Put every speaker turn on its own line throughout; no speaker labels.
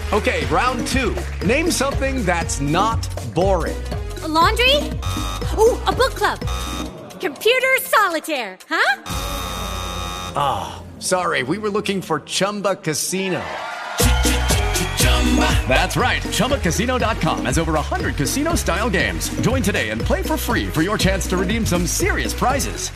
Okay, round two. Name something that's not boring.
A laundry? Ooh, a book club. Computer solitaire, huh?
Ah, oh, sorry, we were looking for Chumba Casino. That's right, ChumbaCasino.com has over 100 casino-style games. Join today and play for free for your chance to redeem some serious prizes.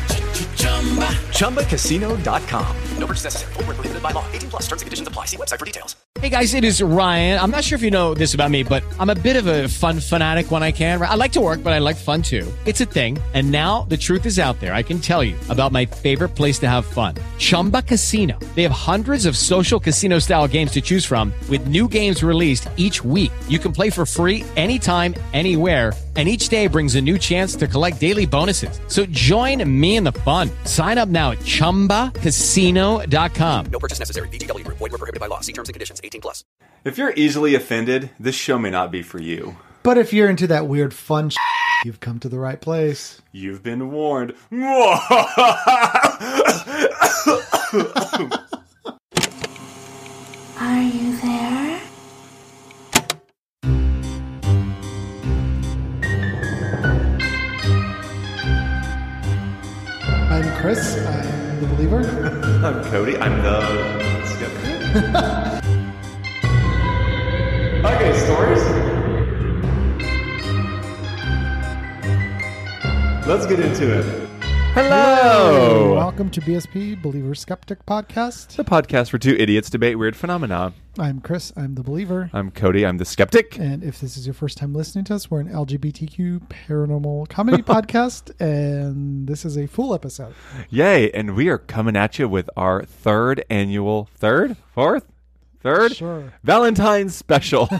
ChumbaCasino.com. No purchase necessary. Void where prohibited by law. 18 plus. Terms and conditions apply. See website for details.
Hey guys, it is Ryan. I'm not sure if you know this about me, but I'm a bit of a fun fanatic when I can. I like to work, but I like fun too. It's a thing. And now the truth is out there. I can tell you about my favorite place to have fun. Chumba Casino. They have hundreds of social casino style games to choose from with new games released each week. You can play for free anytime, anywhere. And each day brings a new chance to collect daily bonuses. So join me in the fun. Sign up now at ChumbaCasino.com.
No purchase necessary. VGW. Void where prohibited by law. See terms and conditions. 18 plus.
If you're easily offended, this show may not be for you.
But if you're into that weird fun you've come to the right place.
You've been warned.
Are you there?
I'm Chris. I'm the believer.
I'm Cody. I'm the skeptic. Okay, stories. Let's get into it. Hello.
Welcome to BSP, Believer Skeptic Podcast.
The podcast where two idiots debate weird phenomena.
I'm Chris. I'm the believer.
I'm Cody. I'm the skeptic.
And if this is your first time listening to us, we're an LGBTQ paranormal comedy podcast, and this is a full episode.
Yay. And we are coming at you with our third
Sure.
Valentine's special.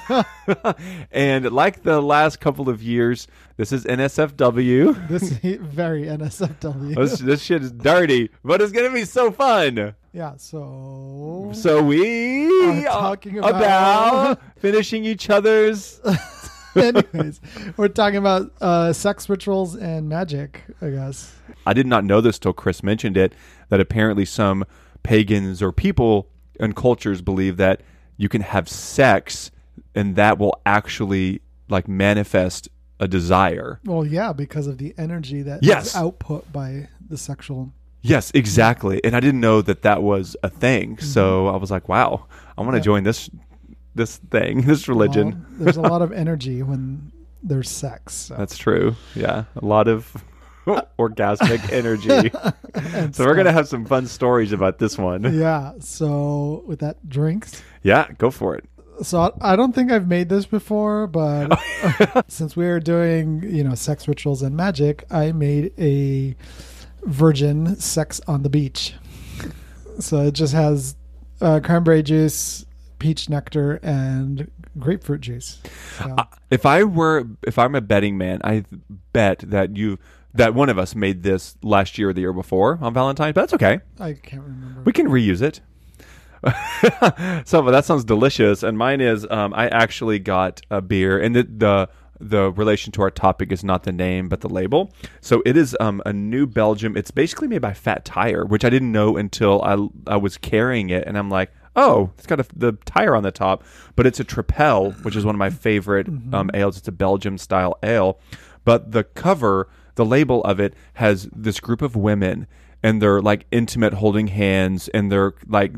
And like the last couple of years, this is NSFW.
This is very NSFW.
This shit is dirty, but it's going to be so fun.
Yeah, so
we
are talking
about finishing each other's.
Anyways, we're talking about sex rituals and magic, I guess.
I did not know this till Chris mentioned it, that apparently some pagans or people and cultures believe that you can have sex and that will actually like manifest a desire.
Well, yeah, because of the energy that is output by the sexual.
Yes, exactly. And I didn't know that that was a thing. Mm-hmm. So I was like, wow, I want to join this thing, this religion.
Well, there's a lot of energy when there's sex. So.
That's true. Yeah. A lot of orgasmic energy. So we're going to have some fun stories about this one.
Yeah. So with that, drinks.
Yeah, go for it.
So I don't think I've made this before, but since we were doing, sex rituals and magic, I made a virgin sex on the beach. So it just has cranberry juice, peach nectar, and grapefruit juice. So.
If I'm a betting man, I bet that one of us made this last year or the year before on Valentine's, but that's okay.
I can't remember.
We can reuse it. So, but that sounds delicious. And mine is, I actually got a beer, and the relation to our topic is not the name, but the label. So it is a New Belgium. It's basically made by Fat Tire, which I didn't know until I was carrying it, and I'm like, oh, it's got the tire on the top, but it's a Tripel, which is one of my favorite ales. It's a Belgium-style ale, but the cover, the label of it has this group of women, and they're like intimate, holding hands, and they're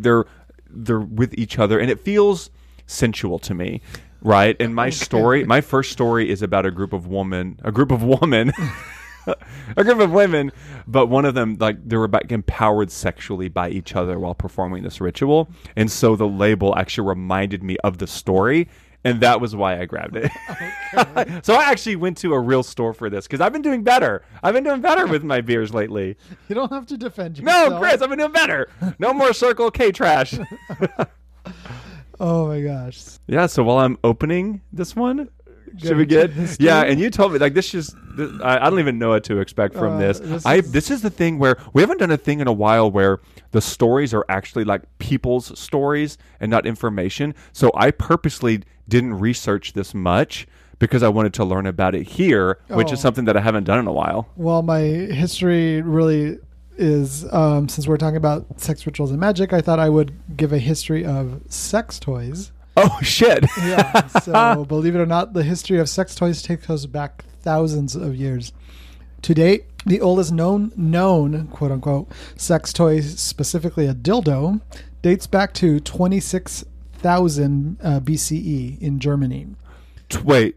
with each other, and it feels sensual to me, right? And my first story is about a group of women, a group of women, but one of them, like, they were empowered sexually by each other while performing this ritual, and so the label actually reminded me of the story. And that was why I grabbed it. Okay. So I actually went to a real store for this because I've been doing better. I've been doing better with my beers lately.
You don't have to defend yourself.
No, Chris, I've been doing better. No more Circle K trash.
Oh my gosh.
Yeah, so while I'm opening this one, should we get? Yeah, and you told me like I don't even know what to expect from this. This is the thing where we haven't done a thing in a while where the stories are actually like people's stories and not information. So I purposely didn't research this much because I wanted to learn about it here, which is something that I haven't done in a while.
Well, my history really is, since we're talking about sex rituals and magic, I thought I would give a history of sex toys.
Oh, shit.
Yeah. So believe it or not, the history of sex toys takes us back thousands of years. To date, the oldest known quote unquote sex toy, specifically a dildo, dates back to 26,000 BCE in Germany.
Wait,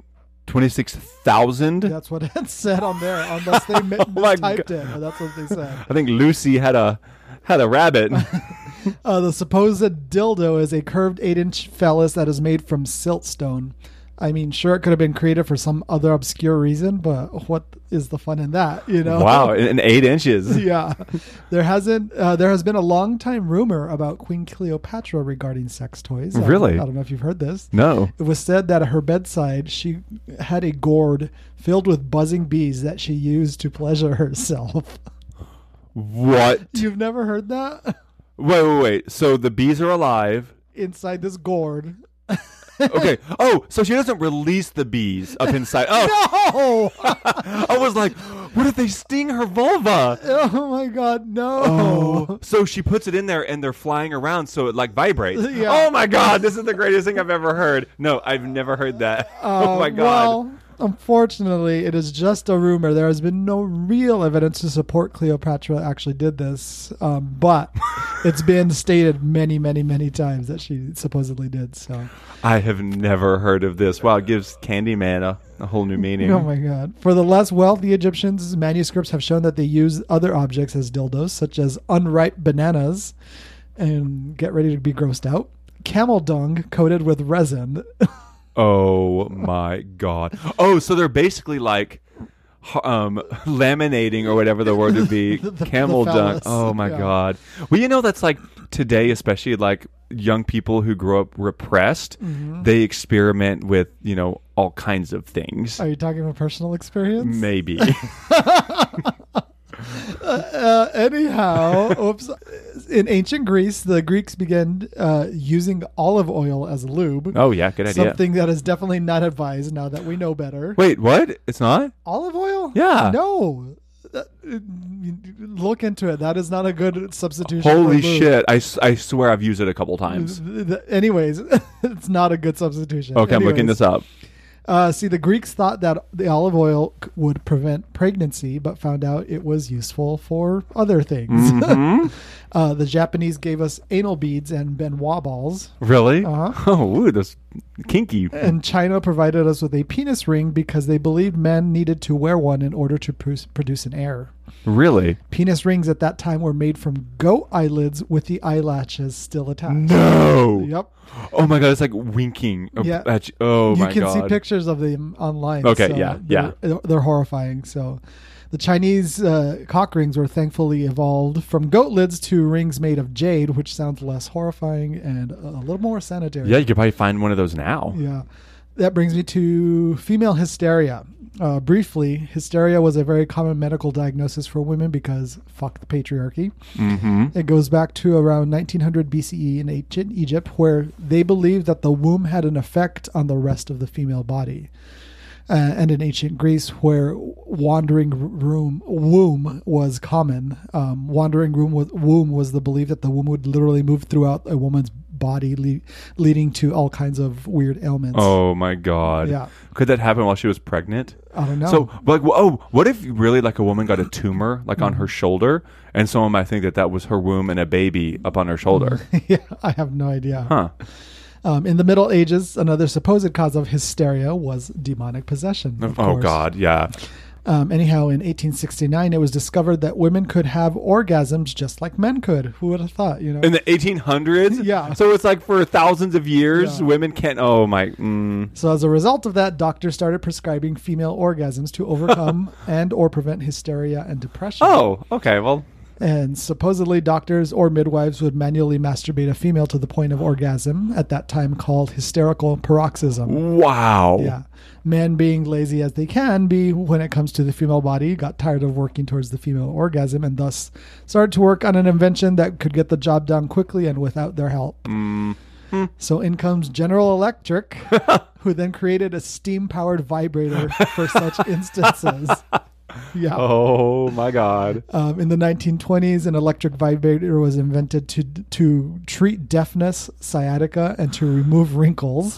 26,000?
That's what it said on there, unless they
my
mistyped it. But that's what they said.
I think Lucy had a rabbit.
The supposed dildo is a curved 8-inch phallus that is made from siltstone. I mean, sure, it could have been created for some other obscure reason, but what is the fun in that? You know?
Wow, and 8 inches.
Yeah, there has been a long time rumor about Queen Cleopatra regarding sex toys.
Really?
I don't know if you've heard this.
No.
It was said that at her bedside she had a gourd filled with buzzing bees that she used to pleasure herself.
What?
You've never heard that?
Wait. So the bees are alive.
Inside this gourd.
Okay. Oh, so she doesn't release the bees up inside. Oh,
No!
I was like, what if they sting her vulva?
Oh my God, no!
Oh, so she puts it in there and they're flying around, so it like vibrates.
Yeah.
Oh my God, this is the greatest thing I've ever heard. No, I've never heard that. Oh my God.
Well, unfortunately, it is just a rumor. There has been no real evidence to support Cleopatra actually did this, but it's been stated many, many, many times that she supposedly did. So
I have never heard of this. Wow, it gives Candyman a whole new meaning.
Oh my God. For the less wealthy Egyptians, manuscripts have shown that they used other objects as dildos, such as unripe bananas, and get ready to be grossed out, camel dung coated with resin.
Oh my God. Oh, so they're basically like laminating or whatever the word would be. Camel
the
dung.
phallus.
Oh my
Yeah.
God. Well, you know, that's like today, especially like young people who grow up repressed, they experiment with, you know, all kinds of things.
Are you talking about personal experience?
Maybe.
Anyhow, oops. In ancient Greece, the Greeks began using olive oil as lube.
Oh yeah, good idea.
Something that is definitely not advised now that we know better.
Wait, what? It's not?
Olive oil?
Yeah.
No. Look into it. That is not a good substitution.
Holy
for lube.
shit. I swear I've used it a couple times.
Anyways, it's not a good substitution.
Okay, I'm looking this up.
See, the Greeks thought that the olive oil would prevent pregnancy, but found out it was useful for other things. The Japanese gave us anal beads and Benoit balls.
Really?
Uh-huh.
Oh, ooh, that's kinky.
And China provided us with a penis ring because they believed men needed to wear one in order to produce an heir.
Really?
Penis rings at that time were made from goat eyelids with the eyelashes still attached.
No.
Yep.
Oh my God, it's like winking.
Yeah.
Oh my God.
You can see pictures of them online.
Okay,
so
yeah.
They're horrifying. So the Chinese cock rings were thankfully evolved from goat lids to rings made of jade, which sounds less horrifying and a little more sanitary.
Yeah, you could probably find one of those now.
Yeah. That brings me to female hysteria. Briefly, hysteria was a very common medical diagnosis for women because fuck the patriarchy. It goes back to around 1900 BCE in ancient Egypt, where they believed that the womb had an effect on the rest of the female body. And in ancient Greece, where wandering womb was common. Wandering womb was the belief that the womb would literally move throughout a woman's body, leading to all kinds of weird ailments.
Oh my God.
Yeah.
Could that happen while she was pregnant?
I don't know.
So, like, what if really like a woman got a tumor like on her shoulder, and someone might think that was her womb and a baby up on her shoulder?
Yeah, I have no idea.
Huh.
In the Middle Ages, another supposed cause of hysteria was demonic possession. Of
Oh
course.
God, yeah.
Anyhow, in 1869, it was discovered that women could have orgasms just like men could. Who would have thought, you know?
In the 1800s?
Yeah.
So it's like for thousands of years,
Yeah.
women can't. Oh my.
So as a result of that, doctors started prescribing female orgasms to overcome and or prevent hysteria and depression.
Oh, okay. Well,
And supposedly doctors or midwives would manually masturbate a female to the point of orgasm, at that time called hysterical paroxysm.
wow.
Yeah. Men, being lazy as they can be when it comes to the female body, got tired of working towards the female orgasm and thus started to work on an invention that could get the job done quickly and without their help. So in comes General Electric, who then created a steam-powered vibrator for such instances. Yeah.
Oh my God.
In the 1920s, an electric vibrator was invented to treat deafness, sciatica, and to remove wrinkles.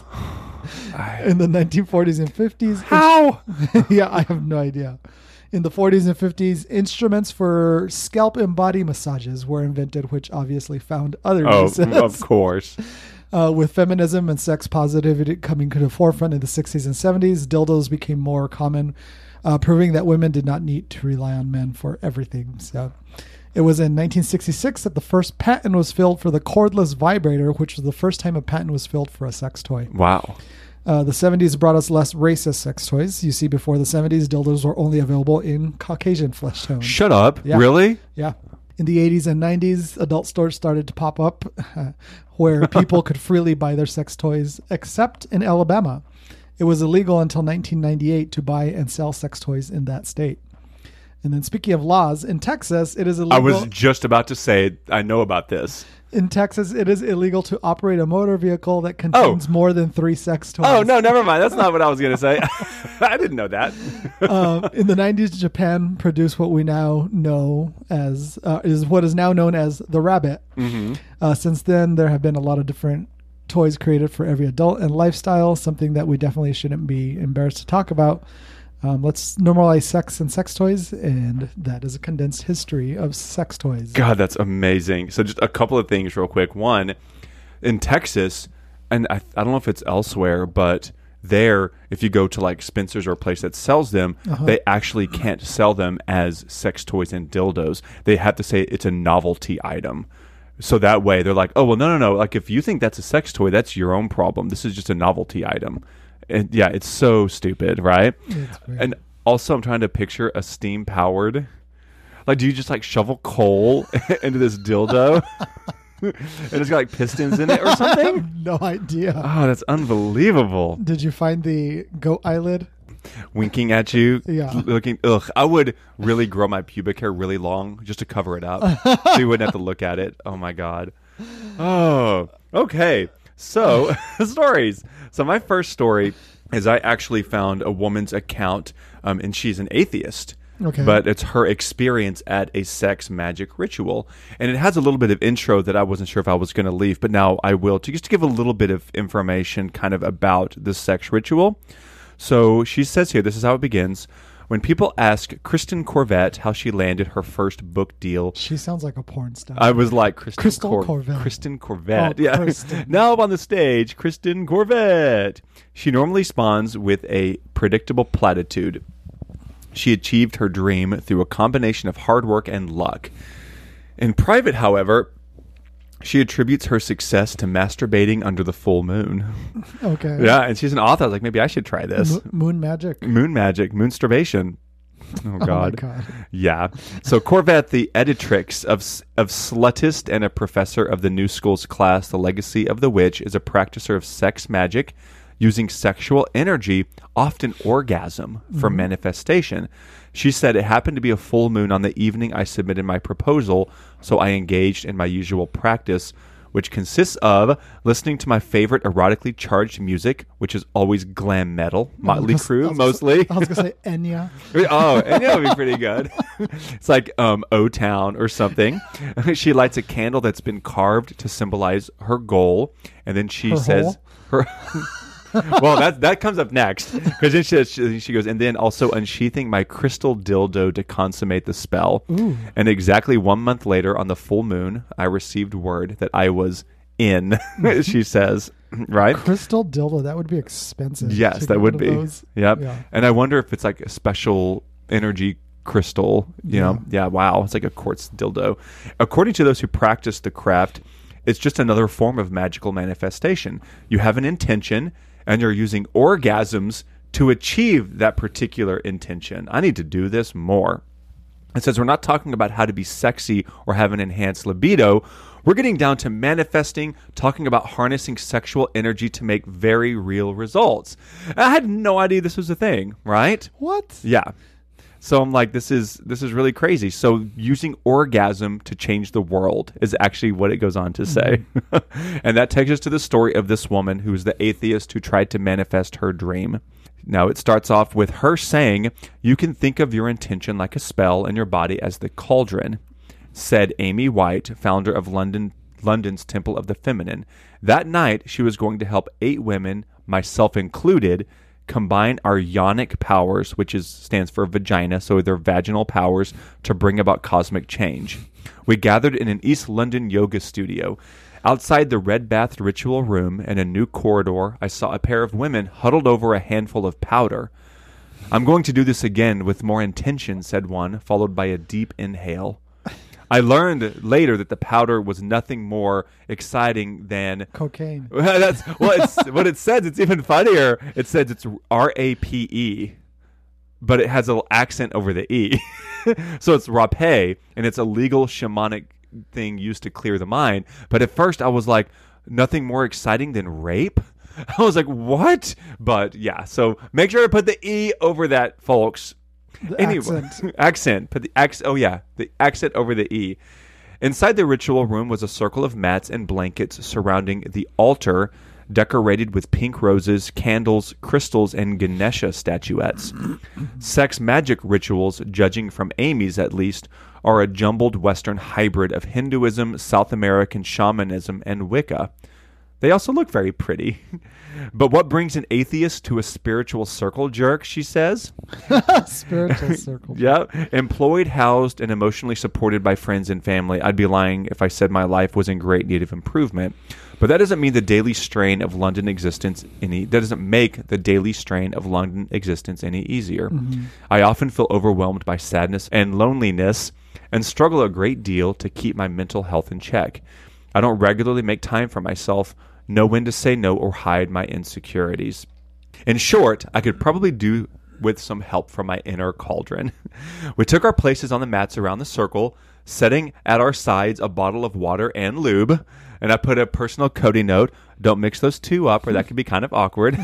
In the 1940s and 50s.
How?
Yeah, I have no idea. In the 40s and 50s, instruments for scalp and body massages were invented, which obviously found other uses.
Of course.
With feminism and sex positivity coming to the forefront in the 60s and 70s, dildos became more common, proving that women did not need to rely on men for everything. So it was in 1966 that the first patent was filed for the cordless vibrator, which was the first time a patent was filed for a sex toy.
Wow.
The 70s brought us less racist sex toys. You see, before the 70s, dildos were only available in Caucasian flesh tones.
Shut up.
Yeah.
Really?
Yeah. In the 80s and 90s, adult stores started to pop up where people could freely buy their sex toys, except in Alabama. It was illegal until 1998 to buy and sell sex toys in that state. And then speaking of laws, in Texas, it is illegal.
I was just about to say, I know about this.
In Texas, it is illegal to operate a motor vehicle that contains more than 3 sex toys.
Oh, no, never mind. That's not what I was going to say. I didn't know that.
In the 90s, Japan produced what we now know as, is what is now known as the rabbit.
Mm-hmm.
Since then, there have been a lot of different toys created for every adult and lifestyle, something that we definitely shouldn't be embarrassed to talk about. Let's normalize sex and sex toys, and that is a condensed history of sex toys.
God, that's amazing. So just a couple of things real quick. One, in Texas, and I don't know if it's elsewhere, but there, if you go to like Spencer's or a place that sells them, they actually can't sell them as sex toys and dildos. They have to say it's a novelty item. So that way they're like, oh, well, no. Like if you think that's a sex toy, that's your own problem. This is just a novelty item. And yeah, it's so stupid, right? And also, I'm trying to picture a steam-powered. Like, do you just like shovel coal into this dildo, and it's got like pistons in it or something?
I have no idea.
Oh, that's unbelievable!
Did you find the goat eyelid?
Winking at you,
Yeah.
looking. Ugh, I would really grow my pubic hair really long just to cover it up, so you wouldn't have to look at it. Oh my God. Oh, okay. So stories. So my first story is I actually found a woman's account, and she's an atheist.
Okay.
But it's her experience at a sex magic ritual. And it has a little bit of intro that I wasn't sure if I was going to leave, but now I will, to just give a little bit of information kind of about the sex ritual. So she says here, this is how it begins. When people ask Kristen Corvette how she landed her first book deal,
She sounds like a porn star.
I was like, Kristen
Corvette.
Kristen Corvette.
Oh,
yeah.
Kristen.
Now up on the stage, Kristen Corvette. She normally spawns with a predictable platitude. She achieved her dream through a combination of hard work and luck. In private, however, she attributes her success to masturbating under the full moon.
Okay.
Yeah, and she's an author. I was like, maybe I should try this.
Moon magic.
Moon magic, moonsturbation. Oh God.
Oh my God.
Yeah. So Corvette, the editrix of Slutist and a professor of the New School's class, The Legacy of the Witch, is a practicer of sex magic using sexual energy, often orgasm, for manifestation. She said, it happened to be a full moon on the evening I submitted my proposal, so I engaged in my usual practice, which consists of listening to my favorite erotically charged music, which is always glam metal, Motley Crue mostly.
I was going to say Enya.
Oh, and that would be pretty good. It's like O-Town or something. She lights a candle that's been carved to symbolize her goal, and then she says her. Well, that comes up next, because then she goes, and then also unsheathing my crystal dildo to consummate the spell.
Ooh.
And exactly 1 month later, on the full moon, I received word that I was in. She says, right?
Crystal dildo, that would be expensive.
Yes,
to
that
get
would
one
be.
of those.
Yep.
Yeah.
And I wonder if it's like a special energy crystal, you know? Yeah, wow. It's like a quartz dildo. According to those who practice the craft, it's just another form of magical manifestation. You have an intention, and you're using orgasms to achieve that particular intention. I need to do this more. It says we're not talking about how to be sexy or have an enhanced libido. We're getting down to manifesting, talking about harnessing sexual energy to make very real results. I had no idea this was a thing, right?
What?
Yeah. So I'm like, this is really crazy. So using orgasm to change the world is actually what it goes on to say. And that takes us to the story of this woman who is the atheist who tried to manifest her dream. Now, it starts off with her saying, "You can think of your intention like a spell and your body as the cauldron," said Amy White, founder of London's Temple of the Feminine. That night, she was going to help 8 women, myself included, combine our yonic powers, which stands for vagina, so their vaginal powers, to bring about cosmic change. We gathered in an East London yoga studio. Outside the red-bathed ritual room in a new corridor, I saw a pair of women huddled over a handful of powder. "I'm going to do this again with more intention," said one, followed by a deep inhale. I learned later that the powder was nothing more exciting than
Cocaine.
That's what it says. It's even funnier. It says it's RAPE, but it has an accent over the E. So it's rape, and it's a legal shamanic thing used to clear the mind. But at first I was like, nothing more exciting than rape? I was like, what? But yeah, so make sure to put the E over that, folks. Accent. Put the the accent over the E. Inside the ritual room was a circle of mats and blankets surrounding the altar, decorated with pink roses, candles, crystals, and Ganesha statuettes. Sex magic rituals, judging from Amy's at least, are a jumbled Western hybrid of Hinduism, South American shamanism, and Wicca. They also look very pretty. But what brings an atheist to a spiritual circle jerk, she says?
Spiritual circle.
Yeah. Employed, housed, and emotionally supported by friends and family. I'd be lying if I said my life was in great need of improvement. But that doesn't mean the daily strain of London existence that doesn't make the daily strain of London existence any easier. Mm-hmm. I often feel overwhelmed by sadness and loneliness and struggle a great deal to keep my mental health in check. I don't regularly make time for myself, know when to say no, or hide my insecurities. In short, I could probably do with some help from my inner cauldron. We took our places on the mats around the circle, setting at our sides a bottle of water and lube, and I put a personal Cody note, "Don't mix those two up or that could be kind of awkward."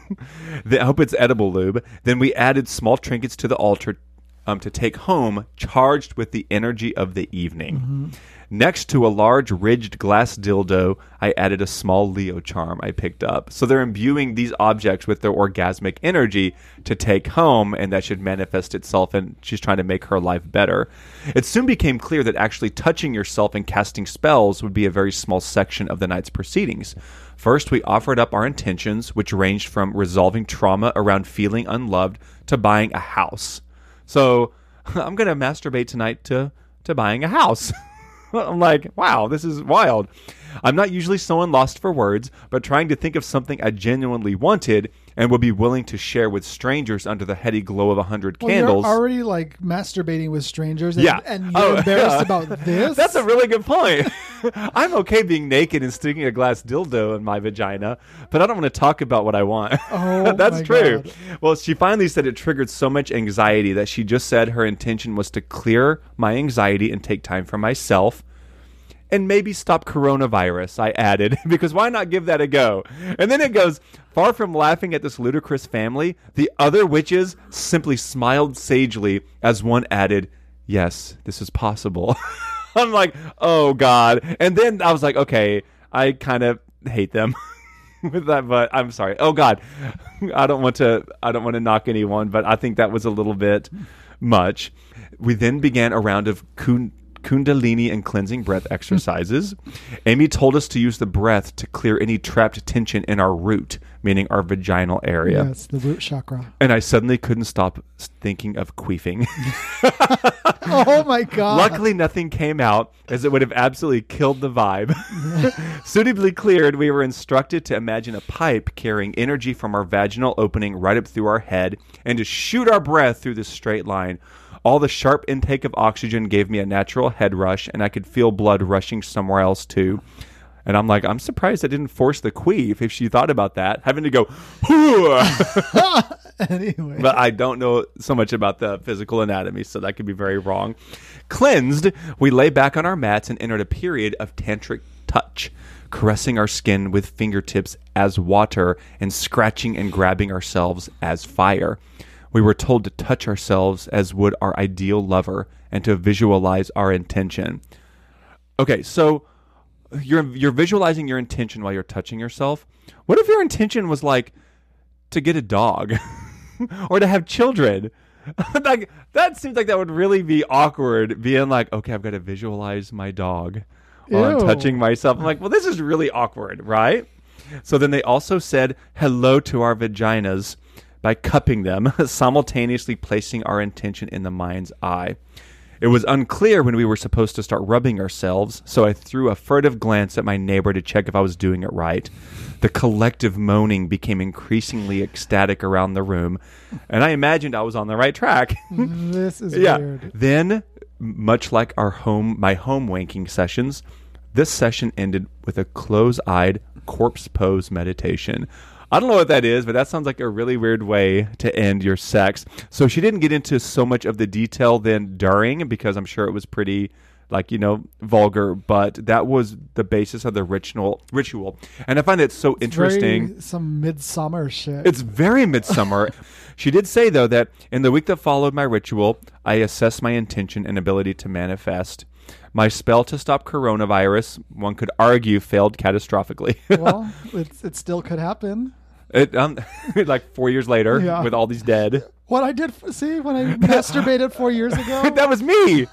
I hope it's edible lube. Then we added small trinkets to the altar to take home, charged with the energy of the evening. Mm-hmm. Next to a large ridged glass dildo, I added a small Leo charm I picked up. So they're imbuing these objects with their orgasmic energy to take home, and that should manifest itself, and she's trying to make her life better. It soon became clear that actually touching yourself and casting spells would be a very small section of the night's proceedings. First, we offered up our intentions, which ranged from resolving trauma around feeling unloved to buying a house. So I'm going to masturbate tonight to buying a house. I'm like, wow, this is wild. I'm not usually someone lost for words, but trying to think of something I genuinely wanted and would be willing to share with strangers under the heady glow of 100 candles.
You're already like masturbating with strangers and you're embarrassed about this?
That's a really good point. I'm okay being naked and sticking a glass dildo in my vagina, but I don't want to talk about what I want.
Oh,
That's
my
true.
God.
Well, she finally said it triggered so much anxiety that she just said her intention was to clear my anxiety and take time for myself. And maybe stop coronavirus, I added, because why not give that a go? And then it goes, far from laughing at this ludicrous family, the other witches simply smiled sagely as one added, "Yes, this is possible." I'm like, oh God. And then I was like, okay, I kind of hate them with that, but I'm sorry. Oh God, I don't want to knock anyone, but I think that was a little bit much. We then began a round of Kundalini and cleansing breath exercises. Amy told us to use the breath to clear any trapped tension in our root, meaning our vaginal area.
Yes, the root chakra.
And I suddenly couldn't stop thinking of queefing.
Oh my God.
Luckily, nothing came out, as it would have absolutely killed the vibe. Suitably cleared, we were instructed to imagine a pipe carrying energy from our vaginal opening right up through our head and to shoot our breath through this straight line. All the sharp intake of oxygen gave me a natural head rush, and I could feel blood rushing somewhere else too. And I'm like, I'm surprised I didn't force the queef if she thought about that, having to go,
anyway.
But I don't know so much about the physical anatomy, so that could be very wrong. Cleansed, we lay back on our mats and entered a period of tantric touch, caressing our skin with fingertips as water and scratching and grabbing ourselves as fire. We were told to touch ourselves as would our ideal lover and to visualize our intention. Okay, so you're visualizing your intention while you're touching yourself. What if your intention was like to get a dog? or to have children. Like, that seems like that would really be awkward, being like, okay, I've got to visualize my dog while I'm
Ew.
touching myself. I'm like, well, this is really awkward, right? So then they also said hello to our vaginas by cupping them, simultaneously placing our intention in the mind's eye. It was unclear when we were supposed to start rubbing ourselves, so I threw a furtive glance at my neighbor to check if I was doing it right. The collective moaning became increasingly ecstatic around the room, and I imagined I was on the right track.
This is weird.
Then, much like my home wanking sessions, this session ended with a close-eyed corpse pose meditation. I don't know what that is, but that sounds like a really weird way to end your sex. So she didn't get into so much of the detail then during, because I'm sure it was pretty, vulgar, but that was the basis of the ritual. And I find it so interesting.
Very some midsummer shit.
It's very midsummer. She did say, though, that in the week that followed my ritual, I assessed my intention and ability to manifest. My spell to stop coronavirus, one could argue, failed catastrophically.
Well, it still could happen.
Like 4 years later, with all these dead.
What I did, when I masturbated 4 years ago?
That was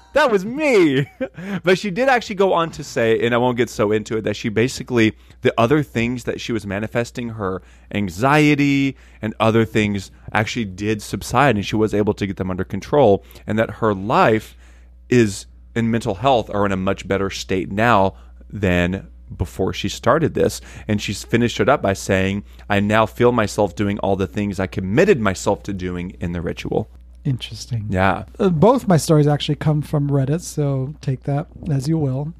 me. But she did actually go on to say, and I won't get so into it, that she basically, the other things that she was manifesting, her anxiety and other things actually did subside, and she was able to get them under control, and that her life is, in mental health, are in a much better state now than before she started this. And she's finished it up by saying, I now feel myself doing all the things I committed myself to doing in the ritual.
Interesting.
Yeah.
Both my stories actually come from Reddit, so take that as you will.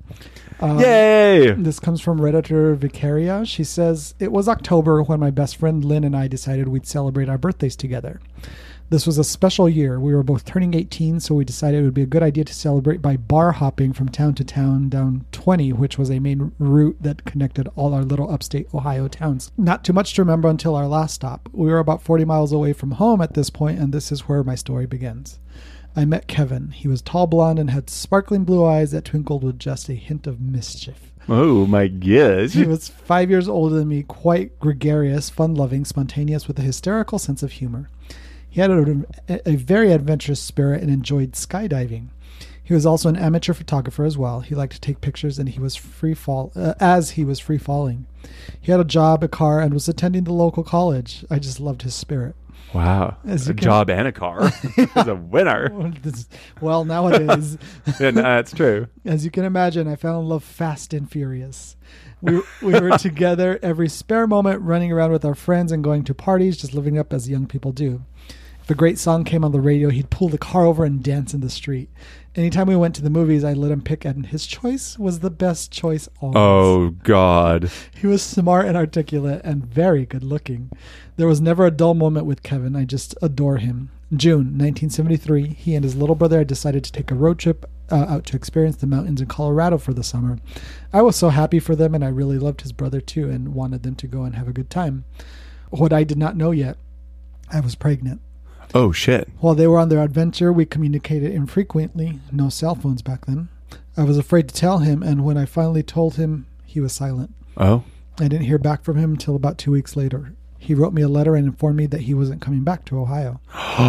Yay!
This comes from Redditor Vicaria. She says, it was October when my best friend Lynn and I decided we'd celebrate our birthdays together. This was a special year. We were both turning 18, so we decided it would be a good idea to celebrate by bar hopping from town to town down 20, which was a main route that connected all our little upstate Ohio towns. Not too much to remember until our last stop. We were about 40 miles away from home at this point, and this is where my story begins. I met Kevin. He was tall, blonde, and had sparkling blue eyes that twinkled with just a hint of mischief.
Oh my gosh.
He was 5 years older than me, quite gregarious, fun-loving, spontaneous, with a hysterical sense of humor. He had a very adventurous spirit and enjoyed skydiving. He was also an amateur photographer as well. He liked to take pictures, and he was free falling. He had a job, a car, and was attending the local college. I just loved his spirit.
Wow. Job and a car. He's a winner.
Well, nowadays.
Yeah, that's true.
As you can imagine, I fell in love fast and furious. We were together every spare moment, running around with our friends and going to parties, just living up as young people do. If a great song came on the radio, he'd pull the car over and dance in the street. Anytime we went to the movies, I let him pick, and his choice was the best choice always.
Oh, God.
He was smart and articulate and very good looking. There was never a dull moment with Kevin. I just adore him. June 1973, he and his little brother had decided to take a road trip out to experience the mountains in Colorado for the summer. I was so happy for them, and I really loved his brother too and wanted them to go and have a good time. What I did not know yet, I was pregnant.
Oh, shit.
While they were on their adventure, we communicated infrequently. No cell phones back then. I was afraid to tell him, and when I finally told him, he was silent.
Oh?
I didn't hear back from him until about 2 weeks later. He wrote me a letter and informed me that he wasn't coming back to Ohio.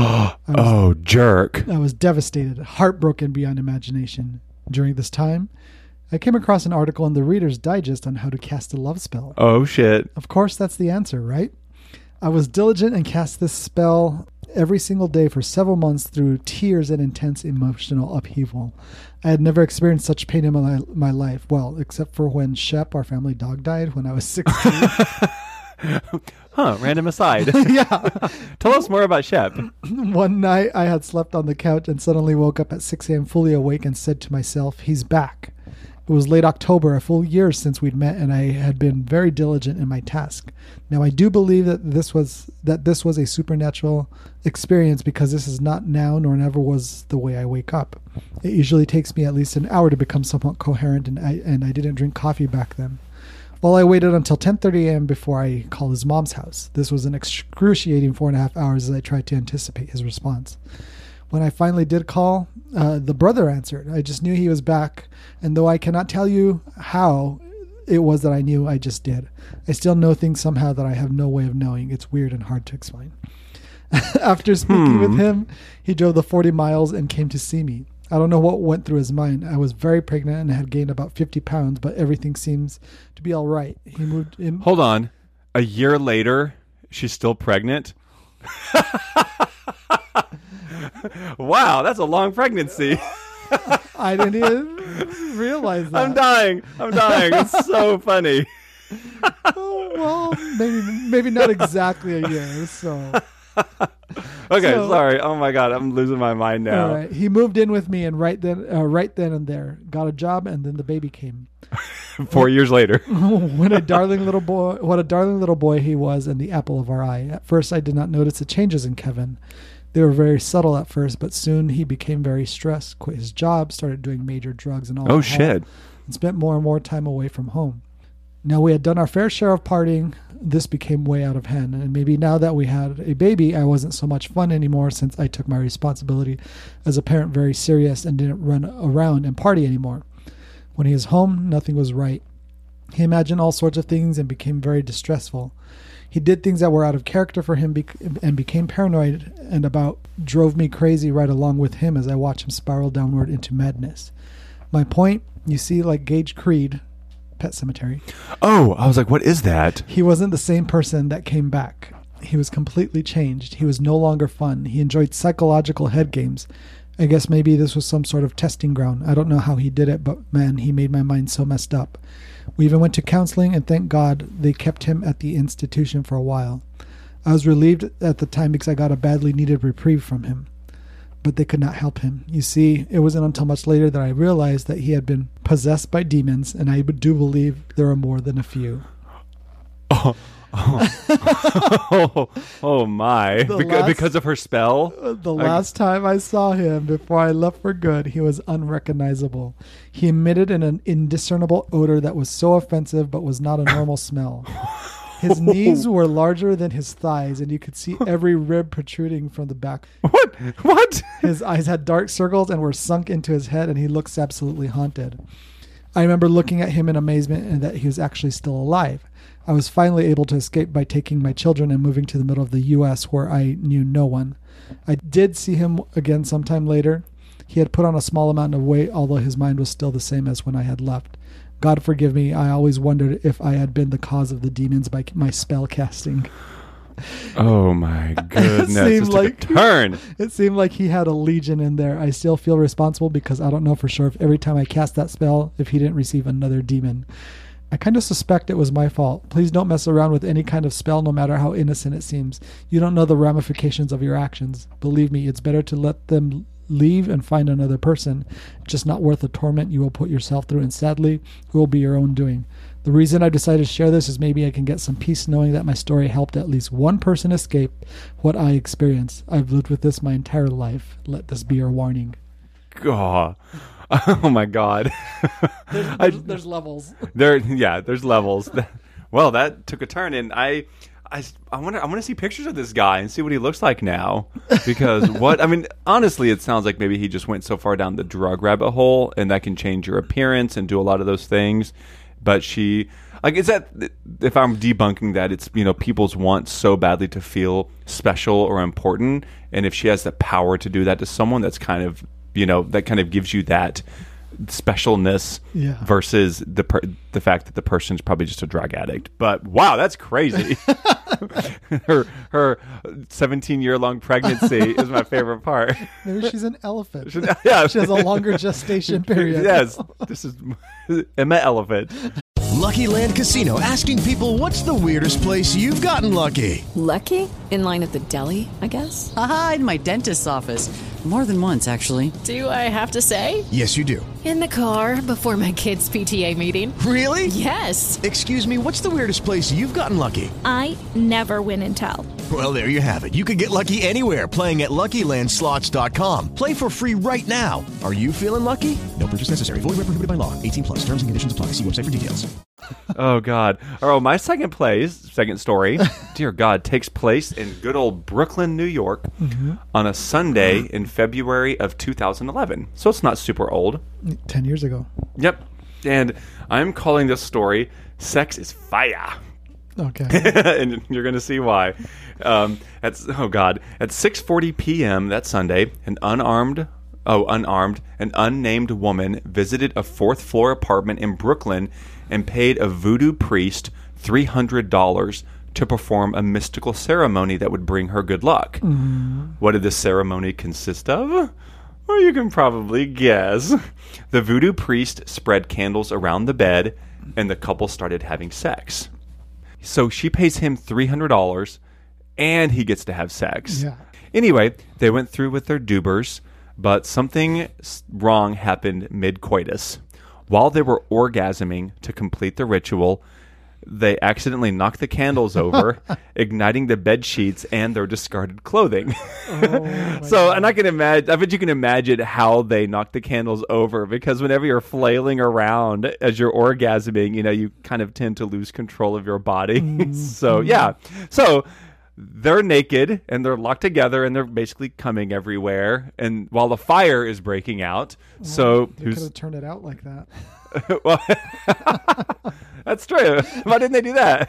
Oh, jerk.
I was devastated, heartbroken beyond imagination. During this time, I came across an article in the Reader's Digest on how to cast a love spell.
Oh, shit.
Of course, that's the answer, right? I was diligent and cast this spell every single day for several months through tears and intense emotional upheaval. I had never experienced such pain in my life. Well, except for when Shep, our family dog, died when I was 16.
Random aside.
Yeah.
Tell us more about Shep.
One night I had slept on the couch and suddenly woke up at 6 a.m. fully awake and said to myself, he's back. It was late October, a full year since we'd met, and I had been very diligent in my task. Now, I do believe that this was a supernatural experience, because this is not now nor never was the way I wake up. It usually takes me at least an hour to become somewhat coherent, and I didn't drink coffee back then. Well, I waited until 10:30 a.m. before I called his mom's house. This was an excruciating 4.5 hours as I tried to anticipate his response. When I finally did call, the brother answered. I just knew he was back, and though I cannot tell you how it was that I knew, I just did. I still know things somehow that I have no way of knowing. It's weird and hard to explain. After speaking with him, he drove the 40 miles and came to see me. I don't know what went through his mind. I was very pregnant and had gained about 50 pounds, but everything seems to be all right. He moved in.
Hold on. A year later, she's still pregnant? Wow, that's a long pregnancy.
I didn't even realize that.
I'm dying. It's so funny.
Oh, well, maybe not exactly a year, so...
Okay, sorry. Oh my God, I'm losing my mind now.
All right. He moved in with me, and right then and there, got a job, and then the baby came.
4 years later.
What a darling little boy he was, and the apple of our eye. At first, I did not notice the changes in Kevin. They were very subtle at first, but soon he became very stressed, quit his job, started doing major drugs and all.
Oh shit!
And spent more and more time away from home. Now we had done our fair share of partying. This became way out of hand, and maybe now that we had a baby, I wasn't so much fun anymore since I took my responsibility as a parent very serious and didn't run around and party anymore. When he was home, nothing was right. He imagined all sorts of things and became very distressful. He did things that were out of character for him and became paranoid and about drove me crazy right along with him as I watched him spiral downward into madness. My point, you see, like Gage Creed, Pet Sematary.
Oh, I was like, what is that?
He wasn't the same person that came back. He was completely changed. He was no longer fun. He enjoyed psychological head games. I guess maybe this was some sort of testing ground. I don't know how he did it, but man, he made my mind so messed up. We even went to counseling, and thank God they kept him at the institution for a while. I was relieved at the time because I got a badly needed reprieve from him. But they could not help him. You see, it wasn't until much later that I realized that he had been possessed by demons, and I do believe there are more than a few.
Oh my. Because of her spell?
The last time I saw him before I left for good, he was unrecognizable. He emitted an indiscernible odor that was so offensive but was not a normal smell. His knees were larger than his thighs, and you could see every rib protruding from the back.
What?
His eyes had dark circles and were sunk into his head, and he looks absolutely haunted. I remember looking at him in amazement and that he was actually still alive. I was finally able to escape by taking my children and moving to the middle of the U.S. where I knew no one. I did see him again sometime later. He had put on a small amount of weight, although his mind was still the same as when I had left. God forgive me, I always wondered if I had been the cause of the demons by my spell casting.
Oh my goodness, it took a turn.
It seemed like he had a legion in there. I still feel responsible because I don't know for sure if every time I cast that spell, if he didn't receive another demon. I kind of suspect it was my fault. Please don't mess around with any kind of spell, no matter how innocent it seems. You don't know the ramifications of your actions. Believe me, it's better to let them leave and find another person. It's just not worth the torment you will put yourself through, and sadly, it will be your own doing. The reason I decided to share this is maybe I can get some peace knowing that my story helped at least one person escape what I experienced. I've lived with this my entire life. Let this be your warning.
God. Oh my God.
There's levels.
There's levels. Well, that took a turn, and I want to see pictures of this guy and see what he looks like now. Because honestly, it sounds like maybe he just went so far down the drug rabbit hole, and that can change your appearance and do a lot of those things. But is that, if I'm debunking that, it's, people's want so badly to feel special or important, and if she has the power to do that to someone, that's kind of, that kind of gives you that specialness versus the fact that the person's probably just a drug addict. But wow, that's crazy. her 17-year-long pregnancy is my favorite part.
Maybe she's an elephant.
Yeah,
she has a longer gestation period.
Yes, this is Emma Elephant.
Lucky Land Casino, asking people, what's the weirdest place you've gotten lucky?
Lucky? In line at the deli, I guess?
Aha, in my dentist's office. More than once, actually.
Do I have to say?
Yes, you do.
In the car before my kids' PTA meeting.
Really?
Yes.
Excuse me, what's the weirdest place you've gotten lucky?
I never win and tell.
Well, there you have it. You can get lucky anywhere, playing at LuckyLandSlots.com. Play for free right now. Are you feeling lucky? No purchase necessary. Void where prohibited by law. 18+. Terms and conditions apply. See website for details.
Oh God! Oh, my second story, dear God, takes place in good old Brooklyn, New York, on a Sunday in February of 2011. So it's not super old.
10 years ago.
Yep. And I'm calling this story "Sex is Fire."
Okay.
And you're going to see why. At 6:40 p.m. that Sunday, an unnamed woman visited a fourth-floor apartment in Brooklyn and paid a voodoo priest $300 to perform a mystical ceremony that would bring her good luck. What did this ceremony consist of? Well, you can probably guess. The voodoo priest spread candles around the bed, and the couple started having sex. So she pays him $300, and he gets to have sex.
Yeah.
Anyway, they went through with their dubers, but something wrong happened mid-coitus. While they were orgasming to complete the ritual, they accidentally knocked the candles over, igniting the bed sheets and their discarded clothing. And I bet you can imagine how they knocked the candles over, because whenever you're flailing around as you're orgasming, you kind of tend to lose control of your body. So they're naked and they're locked together and they're basically coming everywhere. And while the fire is breaking out,
they could have turned it out like that.
Well, that's true. Why didn't they do that?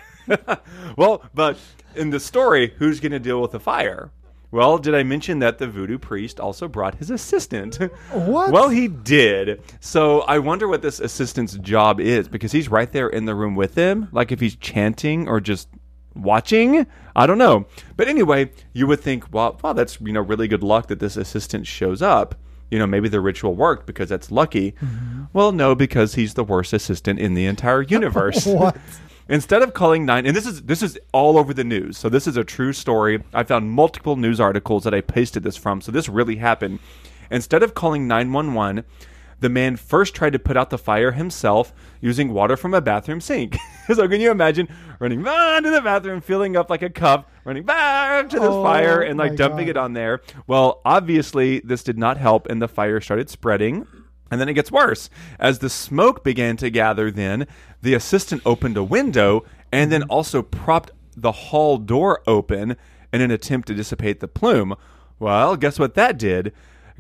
But in the story, who's going to deal with the fire? Well, did I mention that the voodoo priest also brought his assistant?
What?
Well, he did. So I wonder what this assistant's job is, because he's right there in the room with him. Like if he's chanting or just watching, I don't know. But anyway, you would think, wow, that's really good luck that this assistant shows up. Maybe the ritual worked because that's lucky. Well, no, because he's the worst assistant in the entire universe.
What?
Instead of calling and this is all over the news. So this is a true story. I found multiple news articles that I pasted this from. So this really happened. Instead of calling 911, the man first tried to put out the fire himself using water from a bathroom sink. So can you imagine running to the bathroom, filling up like a cup, running back to this fire and dumping it on there? Well, obviously this did not help, and the fire started spreading. And then it gets worse. As the smoke began to gather, then the assistant opened a window and then also propped the hall door open in an attempt to dissipate the plume. Well, guess what that did?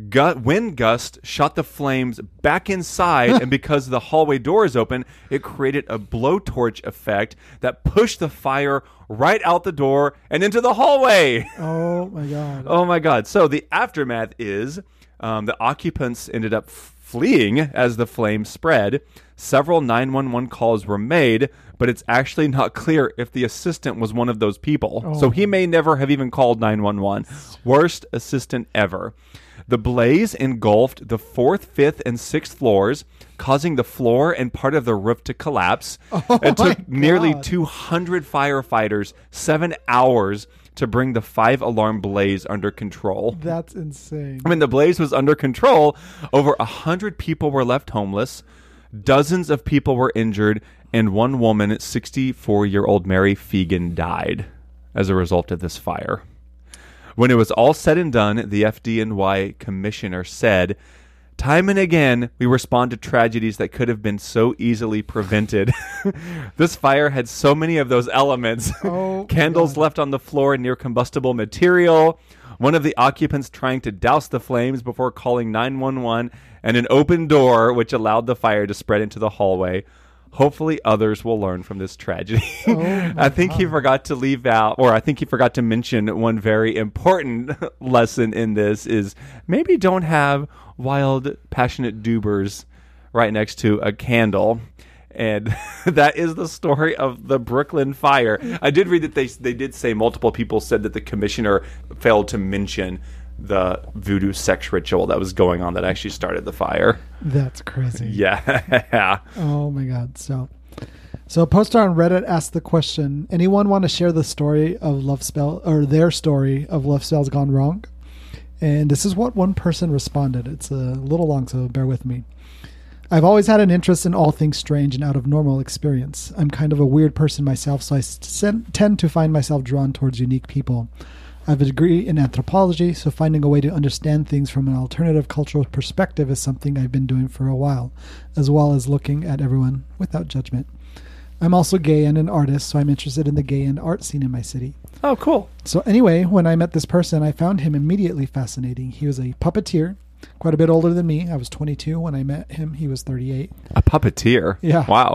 Wind gust shot the flames back inside, and because the hallway door is open, it created a blowtorch effect that pushed the fire right out the door and into the hallway.
Oh, my God.
Oh, my God. So the aftermath is the occupants ended up fleeing as the flames spread. Several 911 calls were made, but it's actually not clear if the assistant was one of those people. So he may never have even called 911. Worst assistant ever. The blaze engulfed the 4th, 5th, and 6th floors, causing the floor and part of the roof to collapse. It took nearly 200 firefighters 7 hours to bring the 5-alarm blaze under control.
That's insane.
I mean, the blaze was under control. Over 100 people were left homeless. Dozens of people were injured. And one woman, 64-year-old Mary Fegan, died as a result of this fire. When it was all said and done, the FDNY commissioner said, "Time and again, we respond to tragedies that could have been so easily prevented." This fire had so many of those elements. Candles left on the floor near combustible material, one of the occupants trying to douse the flames before calling 911, and an open door which allowed the fire to spread into the hallway. Hopefully others will learn from this tragedy. I think he forgot to leave out, or I think he forgot to mention one very important lesson in this is maybe don't have wild, passionate dubers right next to a candle. And that is the story of the Brooklyn fire. I did read that they did say multiple people said that the commissioner failed to mention the voodoo sex ritual that was going on that actually started the fire.
That's crazy.
Yeah.
Oh my God. So a poster on Reddit asked the question, anyone want to share the story of love spell or their story of love spells gone wrong? And this is what one person responded. It's a little long, so bear with me. I've always had an interest in all things strange and out of normal experience. I'm kind of a weird person myself, so I tend to find myself drawn towards unique people. I have a degree in anthropology, so finding a way to understand things from an alternative cultural perspective is something I've been doing for a while, as well as looking at everyone without judgment. I'm also gay and an artist, so I'm interested in the gay and art scene in my city.
Oh, cool.
So anyway, when I met this person, I found him immediately fascinating. He was a puppeteer, quite a bit older than me. I was 22 when I met him. He was 38.
A puppeteer?
Yeah.
Wow.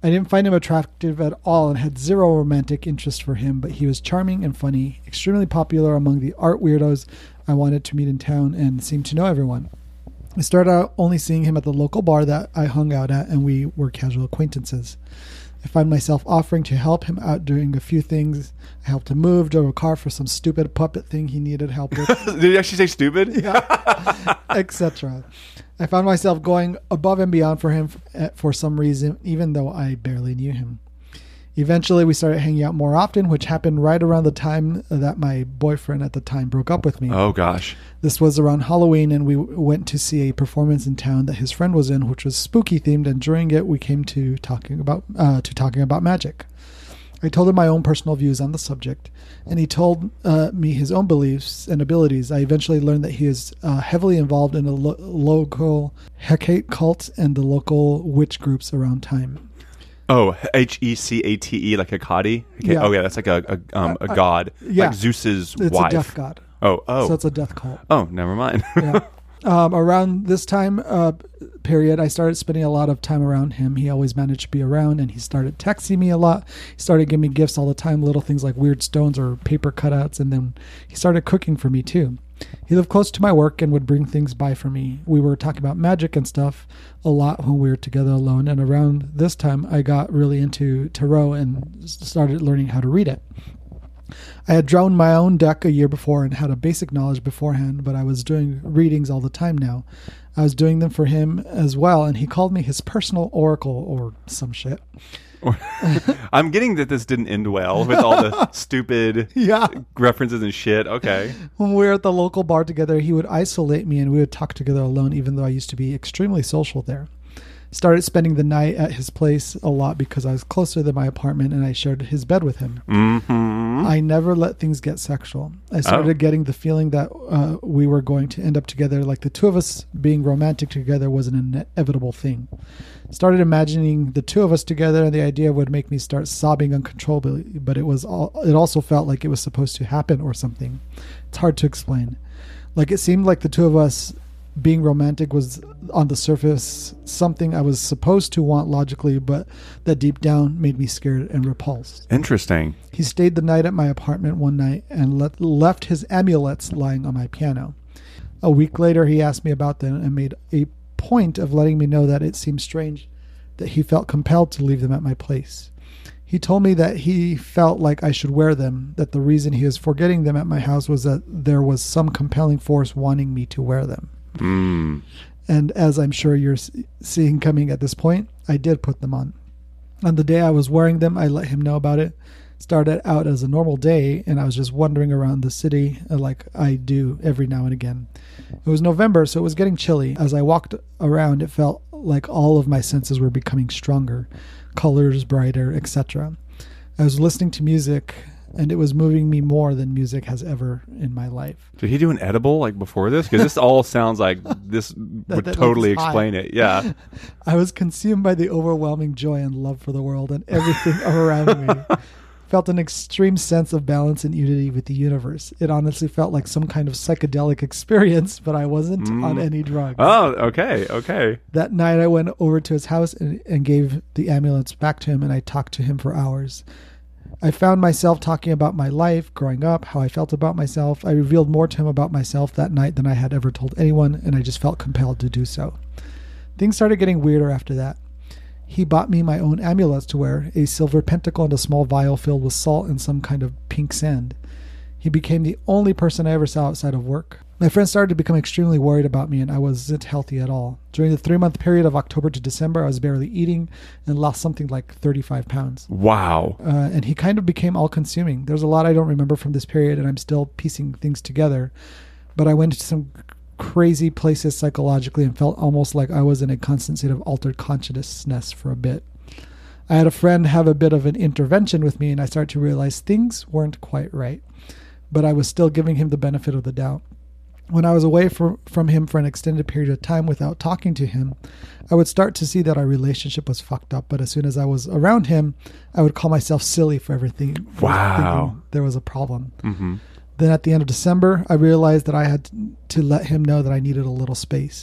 I didn't find him attractive at all and had zero romantic interest for him, but he was charming and funny, extremely popular among the art weirdos I wanted to meet in town, and seemed to know everyone. I started out only seeing him at the local bar that I hung out at, and we were casual acquaintances. I find myself offering to help him out doing a few things. I helped him move, drove a car for some stupid puppet thing he needed help with.
Did he actually say stupid?
Yeah, etc. I found myself going above and beyond for him for some reason, even though I barely knew him. Eventually, we started hanging out more often, which happened right around the time that my boyfriend at the time broke up with me.
Oh, gosh.
This was around Halloween, and we went to see a performance in town that his friend was in, which was spooky themed, and during it, we came to talking about magic. I told him my own personal views on the subject, and he told me his own beliefs and abilities. I eventually learned that he is heavily involved in a local Hecate cult and the local witch groups around time.
Oh, Hecate, like Hecate?
Yeah.
Oh, yeah, that's like a god.
Yeah.
Like Zeus's
It's
wife.
a death god.
Oh.
So it's a death cult.
Oh, never mind.
Yeah. Around this time period, I started spending a lot of time around him. He always managed to be around, and he started texting me a lot. He started giving me gifts all the time, little things like weird stones or paper cutouts, and then he started cooking for me too. He lived close to my work and would bring things by for me. We were talking about magic and stuff a lot when we were together alone, and around this time, I got really into tarot and started learning how to read it. I had drawn my own deck a year before and had a basic knowledge beforehand, but I was doing readings all the time now. I was doing them for him as well, and he called me his personal oracle or some shit.
I'm getting that this didn't end well with all the stupid references and shit. Okay.
When we were at the local bar together, he would isolate me and we would talk together alone, even though I used to be extremely social there. Started spending the night at his place a lot because I was closer than my apartment and I shared his bed with him.
Mm-hmm.
I never let things get sexual. I started getting the feeling that we were going to end up together, like the two of us being romantic together was an inevitable thing. Started imagining the two of us together, and the idea would make me start sobbing uncontrollably, but it also felt like it was supposed to happen or something. It's hard to explain. Like it seemed like the two of us being romantic was on the surface something I was supposed to want logically, but that deep down made me scared and repulsed.
Interesting.
He stayed the night at my apartment one night and left his amulets lying on my piano. A week later, he asked me about them and made a point of letting me know that it seemed strange that he felt compelled to leave them at my place. He told me that he felt like I should wear them, that the reason he was forgetting them at my house was that there was some compelling force wanting me to wear them. And as I'm sure you're seeing coming at this point, I did put them on. On the day I was wearing them, I let him know about it. Started out as a normal day, and I was just wandering around the city like I do every now and again. It was November, so it was getting chilly. As I walked around, it felt like all of my senses were becoming stronger, colors brighter, etc. I was listening to music, and it was moving me more than music has ever in my life.
Did he do an edible like before this? Because this all sounds like this would totally explain it. Yeah.
I was consumed by the overwhelming joy and love for the world and everything around me. Felt an extreme sense of balance and unity with the universe. It honestly felt like some kind of psychedelic experience, but I wasn't on any drugs.
Oh, okay.
That night I went over to his house and gave the amulets back to him, and I talked to him for hours. I found myself talking about my life, growing up, how I felt about myself. I revealed more to him about myself that night than I had ever told anyone, and I just felt compelled to do so. Things started getting weirder after that. He bought me my own amulets to wear, a silver pentacle and a small vial filled with salt and some kind of pink sand. He became the only person I ever saw outside of work. My friends started to become extremely worried about me, and I wasn't healthy at all. During the 3-month period of October to December, I was barely eating and lost something like 35 pounds.
Wow.
And he kind of became all-consuming. There's a lot I don't remember from this period, and I'm still piecing things together. But I went into some crazy places psychologically and felt almost like I was in a constant state of altered consciousness for a bit. I had a friend have a bit of an intervention with me, and I started to realize things weren't quite right. But I was still giving him the benefit of the doubt. When I was away from him for an extended period of time without talking to him, I would start to see that our relationship was fucked up. But as soon as I was around him, I would call myself silly for everything.
Wow.
Thinking there was a problem.
Mm-hmm.
Then at the end of December, I realized that I had to let him know that I needed a little space.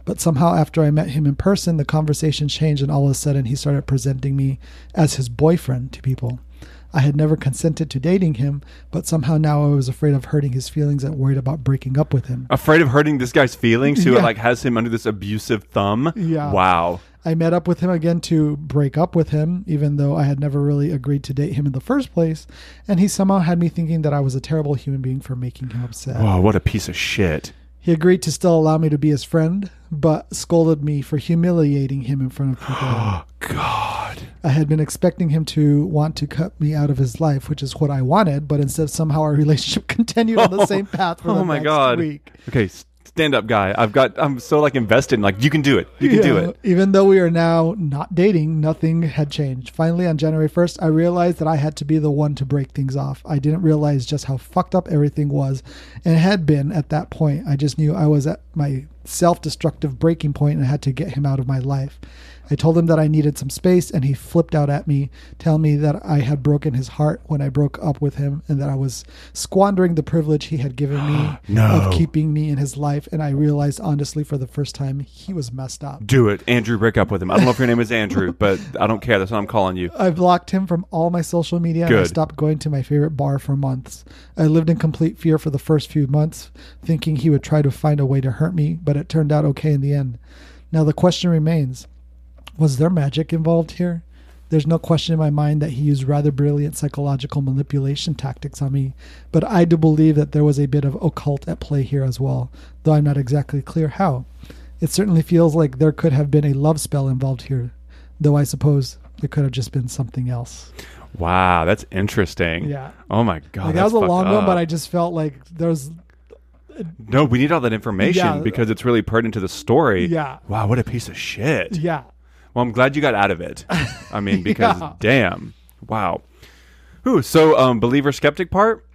But somehow after I met him in person, the conversation changed, and all of a sudden he started presenting me as his boyfriend to people. I had never consented to dating him, but somehow now I was afraid of hurting his feelings and worried about breaking up with him.
Afraid of hurting this guy's feelings who like has him under this abusive thumb?
Yeah.
Wow.
I met up with him again to break up with him, even though I had never really agreed to date him in the first place. And he somehow had me thinking that I was a terrible human being for making him upset.
Whoa, what a piece of shit.
He agreed to still allow me to be his friend, but scolded me for humiliating him in front of people.
Oh, God.
I had been expecting him to want to cut me out of his life, which is what I wanted, but instead somehow our relationship continued on the same path for the next week.
Okay, stand up, guy. I'm so like invested in like, you can do it. You can do it.
Even though we are now not dating, nothing had changed. Finally, on January 1st, I realized that I had to be the one to break things off. I didn't realize just how fucked up everything was and had been at that point. I just knew I was at my self-destructive breaking point and I had to get him out of my life. I told him that I needed some space, and he flipped out at me, telling me that I had broken his heart when I broke up with him and that I was squandering the privilege he had given me of keeping me in his life. And I realized honestly for the first time he was messed up.
Do it. Andrew, break up with him. I don't know if your name is Andrew, but I don't care. That's what I'm calling you.
I blocked him from all my social media.
Good.
And I stopped going to my favorite bar for months. I lived in complete fear for the first few months, thinking he would try to find a way to hurt me, but it turned out okay in the end. Now the question remains, was there magic involved here? There's no question in my mind that he used rather brilliant psychological manipulation tactics on me, but I do believe that there was a bit of occult at play here as well, though I'm not exactly clear how. It certainly feels like there could have been a love spell involved here, though I suppose it could have just been something else.
Wow, that's interesting.
Yeah.
Oh my God.
Like, that was a long one, but I just felt like there's...
No, we need all that information because it's really pertinent to the story.
Yeah.
Wow, what a piece of shit.
Yeah.
Well, I'm glad you got out of it. I mean, because damn. Wow. Ooh, so believer skeptic part?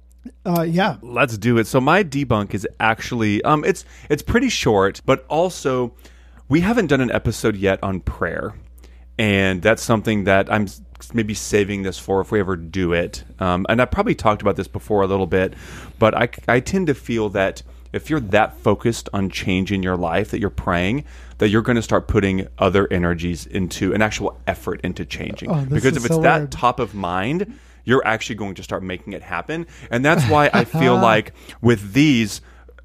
Yeah.
Let's do it. So my debunk is actually it's pretty short, but also we haven't done an episode yet on prayer. And that's something that I'm maybe saving this for if we ever do it. And I probably talked about this before a little bit, but I tend to feel that if you're that focused on change in your life that you're praying, that you're going to start putting other energies into an actual effort into changing. Because if it's that weird. Top of mind, you're actually going to start making it happen. And that's why I feel like with these,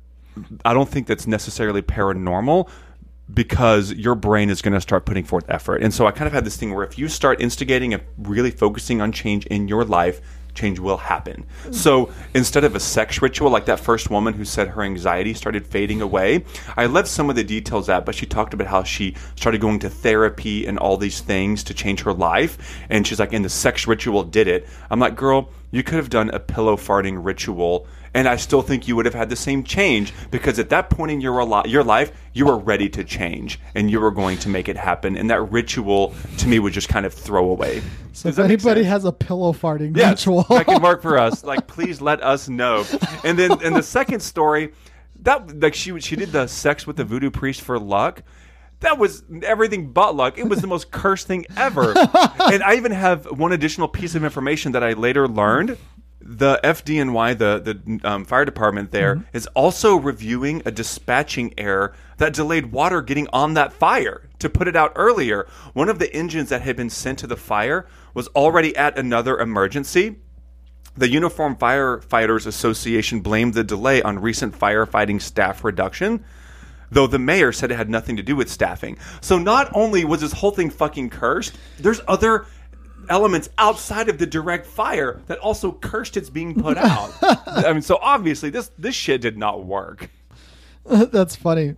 I don't think that's necessarily paranormal, because your brain is going to start putting forth effort. And so I kind of had this thing where if you start instigating and really focusing on change in your life, change will happen. So instead of a sex ritual like that first woman who said her anxiety started fading away, I left some of the details out, but she talked about how she started going to therapy and all these things to change her life. And she's like, and the sex ritual did it. I'm like, girl, you could have done a pillow farting ritual, and I still think you would have had the same change, because at that point in your life, you were ready to change, and you were going to make it happen. And that ritual, to me, was just kind of throwaway.
So if anybody has a pillow farting ritual,
that can work for us. Like, please let us know. And then in the second story, that like she did the sex with the voodoo priest for luck. That was everything but luck. It was the most cursed thing ever. And I even have one additional piece of information that I later learned. The FDNY, the fire department there, is also reviewing a dispatching error that delayed water getting on that fire to put it out earlier. One of the engines that had been sent to the fire was already at another emergency. The Uniform Firefighters Association blamed the delay on recent firefighting staff reduction, though the mayor said it had nothing to do with staffing. So not only was this whole thing fucking cursed, there's other elements outside of the direct fire that also cursed its being put out. I mean, so obviously this shit did not work.
That's funny.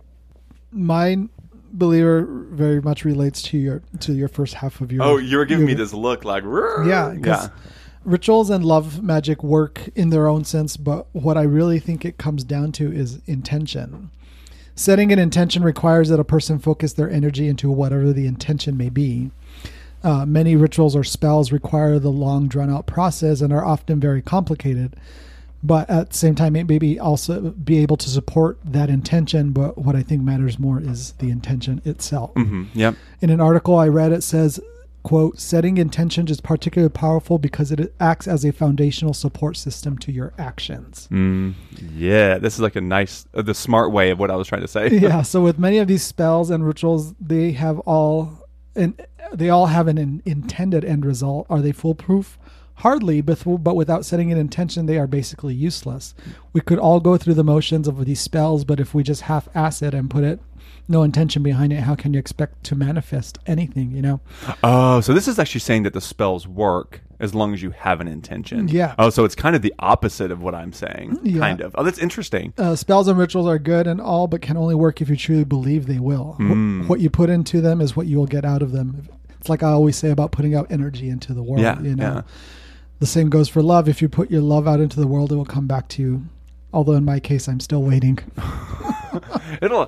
Mine, believer, very much relates to your first half of your...
Oh, you were giving me this look like...
Yeah. Rituals and love magic work in their own sense, but what I really think it comes down to is intention. Setting an intention requires that a person focus their energy into whatever the intention may be. Many rituals or spells require the long, drawn-out process and are often very complicated, but at the same time, it may also be able to support that intention, but what I think matters more is the intention itself.
Mm-hmm. Yep.
In an article I read, it says, quote, setting intentions is particularly powerful because it acts as a foundational support system to your actions.
Yeah, this is like a nice, the smart way of what I was trying to say.
Yeah, so with many of these spells and rituals, they all have an intended end result. Are they foolproof? Hardly, but without setting an intention, they are basically useless. We could all go through the motions of these spells, but if we just half-ass it and put no intention behind it, how can you expect to manifest anything, you know?
Oh, so this is actually saying that the spells work as long as you have an intention.
Yeah.
Oh, so it's kind of the opposite of what I'm saying, kind of. Oh, that's interesting.
Spells and rituals are good and all, but can only work if you truly believe they will. What you put into them is what you will get out of them. It's like I always say about putting out energy into the world, you know? Yeah. The same goes for love. If you put your love out into the world, it will come back to you. Although in my case, I'm still waiting.
I don't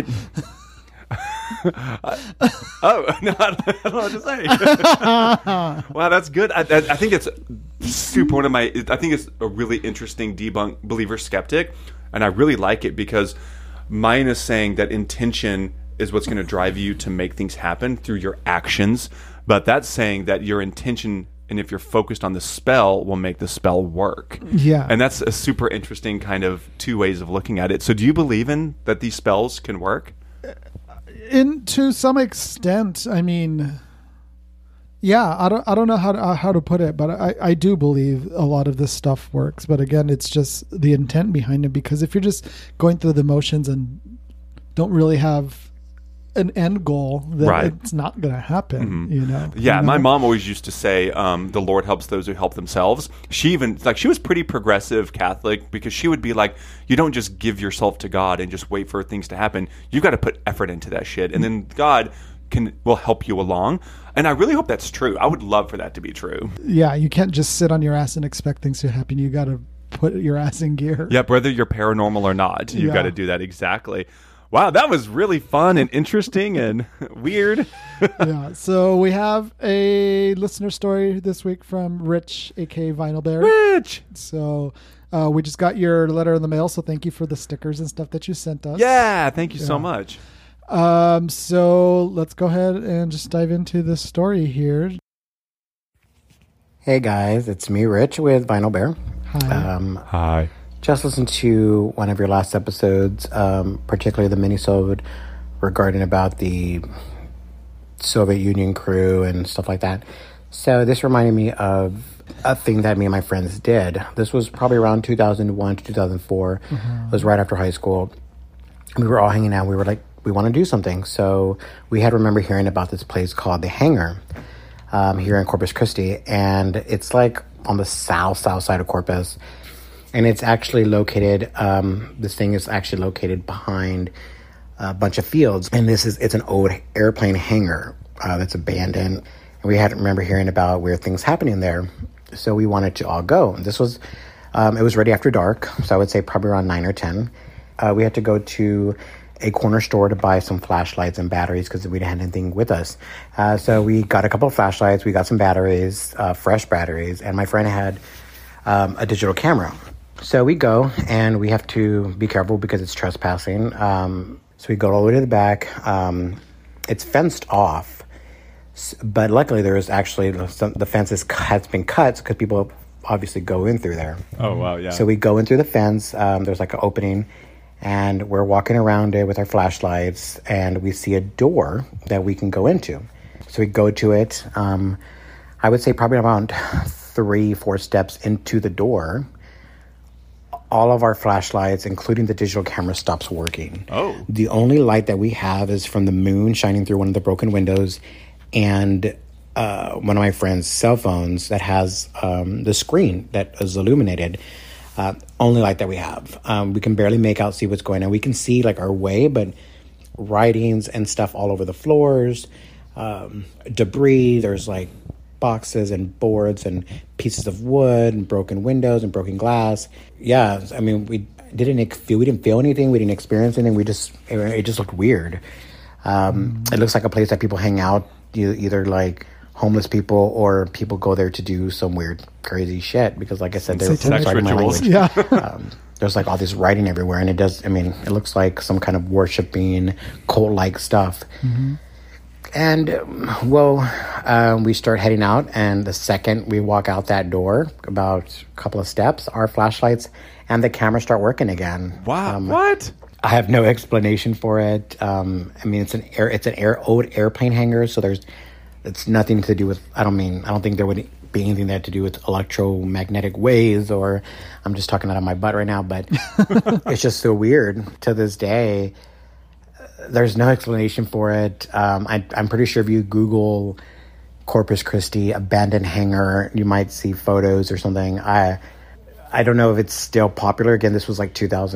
know what to say. Wow, that's good. I think it's super I think it's a really interesting debunk believer skeptic, and I really like it because mine is saying that intention is what's going to drive you to make things happen through your actions, but that's saying that your intention, and if you're focused on the spell, will make the spell work.
Yeah.
And that's a super interesting kind of two ways of looking at it. So do you believe in that these spells can work?
To some extent, I mean, yeah, I don't know how to put it, but I do believe a lot of this stuff works. But again, it's just the intent behind it, because if you're just going through the motions and don't really have an end goal, then it's not going to happen, you know?
Yeah,
you know?
my mom always used to say, the Lord helps those who help themselves. She was pretty progressive Catholic, because she would be like, you don't just give yourself to God and just wait for things to happen. You've got to put effort into that shit, and then God will help you along. And I really hope that's true. I would love for that to be true.
Yeah, you can't just sit on your ass and expect things to happen. You got to put your ass in gear.
Yep, whether you're paranormal or not, you've got to do that. Exactly. Wow, that was really fun and interesting and weird.
Yeah, so we have a listener story this week from Rich, a.k.a. Vinyl Bear.
Rich!
So we just got your letter in the mail, so thank you for the stickers and stuff that you sent us.
Yeah, thank you so much.
So let's go ahead and just dive into this story here.
Hey guys, it's me, Rich, with Vinyl Bear.
Hi.
Hi.
Just listened to one of your last episodes, particularly the mini-sode regarding about the Soviet Union crew and stuff like that. So this reminded me of a thing that me and my friends did. This was probably around 2001 to 2004. It was right after high school. We were all hanging out. We were like, we want to do something. So we had remember hearing about this place called The Hangar here in Corpus Christi. And it's like on the south side of Corpus. And it's actually located, this thing is actually located behind a bunch of fields. And it's an old airplane hangar that's abandoned. And we had remember hearing about weird things happening there. So we wanted to all go. This was, it was ready after dark. So I would say probably around 9 or 10. We had to go to a corner store to buy some flashlights and batteries because we didn't have anything with us. So we got a couple of flashlights. We got some batteries, fresh batteries. And my friend had a digital camera. So we go, and we have to be careful because it's trespassing. So we go all the way to the back. It's fenced off, but luckily there is actually the fence has been cut because people obviously go in through there.
Oh, wow, yeah.
So we go in through the fence. There's like an opening, and we're walking around it with our flashlights, and we see a door that we can go into. So we go to it. I would say probably around 3-4 steps into the door. All of our flashlights, including the digital camera, stops working.
Oh.
The only light that we have is from the moon shining through one of the broken windows and one of my friend's cell phones that has the screen that is illuminated. Only light that we have. We can barely see what's going on. We can see like our way, but writings and stuff all over the floors, debris. There's like boxes and boards and pieces of wood and broken windows and broken glass. Yeah, I mean, we didn't feel anything. We didn't experience anything. It just looked weird. It looks like a place that people hang out, either like homeless people or people go there to do some weird, crazy shit. Because, like I said, they're
sex rituals.
Yeah.
There's like all this writing everywhere, and it looks like some kind of worshiping cult-like stuff. Mm-hmm. And, we start heading out, and the second we walk out that door, about a couple of steps, our flashlights and the camera start working again.
Wow. What?
I have no explanation for it. It's an old airplane hangar, so it's nothing to do with, I don't think there would be anything there to do with electromagnetic waves, or I'm just talking out of my butt right now, but it's just so weird to this day. There's no explanation for it. I'm pretty sure if you Google Corpus Christi abandoned hangar, you might see photos or something. I don't know if it's still popular. Again, this was like